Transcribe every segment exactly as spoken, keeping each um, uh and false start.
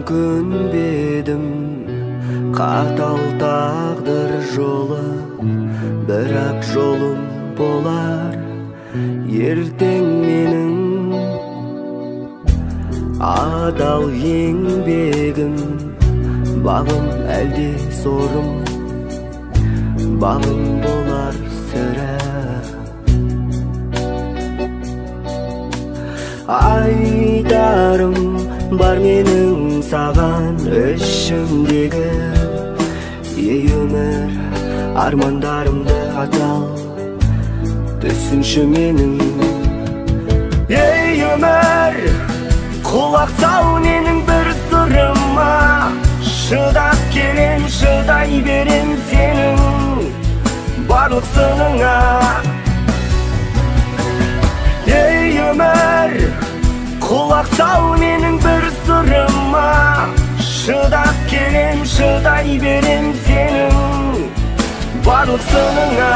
өкінбедім, қатал тағдыр жолы, бірақ жолым болар ертең менің. Адал еңбегім, бағым әлде сорым, бағым болар сірә. Айтарым бар менің саған ішімдегі, ей өмір армандарымды атал, түсінші менің. Ей өмір, құлақ сал менің бір сырыма, шыдап келем, шыдай берем сенің барлық сыныңа. Ей өмір, құлақ сал менің бір сырыма, шыдап келем, шыдай берем сенің барлық сыныңа.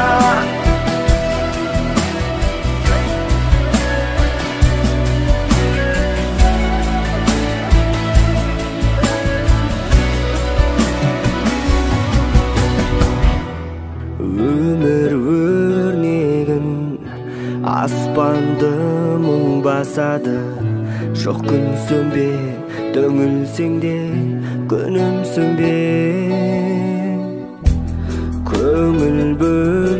Өмір өрнегін аспанды мұң басады, жоқ күн сөнбе, түңілсең де күнім сөнбе. Көңіл бөл